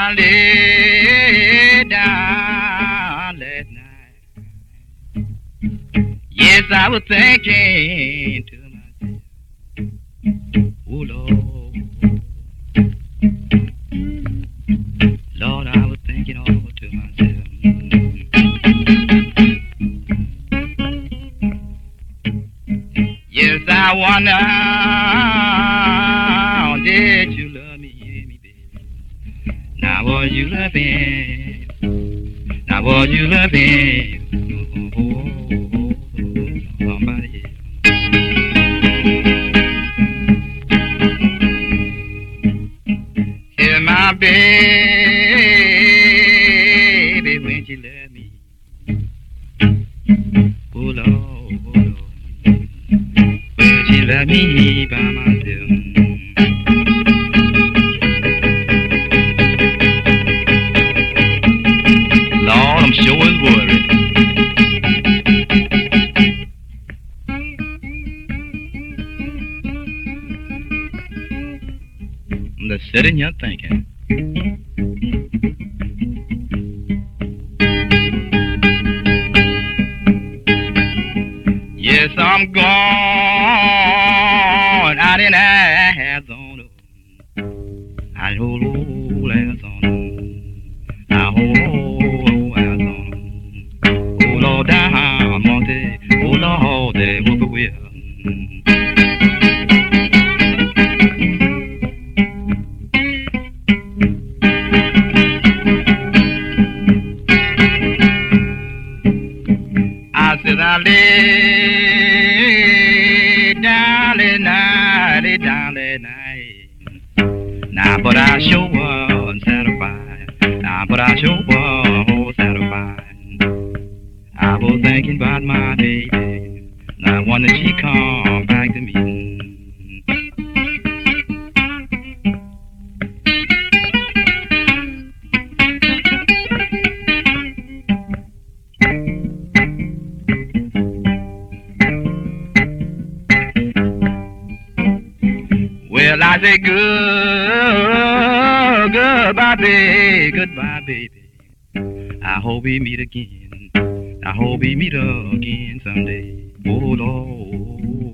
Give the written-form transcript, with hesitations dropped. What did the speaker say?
I lay down last night, yes, I was thinking to myself, oh Lord, Lord, I was thinking all to myself. Yes, I wonder, did you love me, baby? Now was you loving? Now was you loving? Somebody else. Hear my baby when she left me. Oh Lord, oh Lord. Well, she left me by myself. Lord, I'm sure is worried. I'm just sitting here thinking. Yes, I'm gone out in Arizona. I hold Arizona. I hold Arizona. Oh Lord, down Monte. Oh Lord, they whippoorwill. I said I lay down at night, lay down at night. Now, but I sure was satisfied. Now, but I sure was satisfied. I was thinking about my baby. Now, I wonder she come back to me. Well, I say goodbye, baby, goodbye, baby. I hope we meet again. I hope we meet again someday. Oh Lord.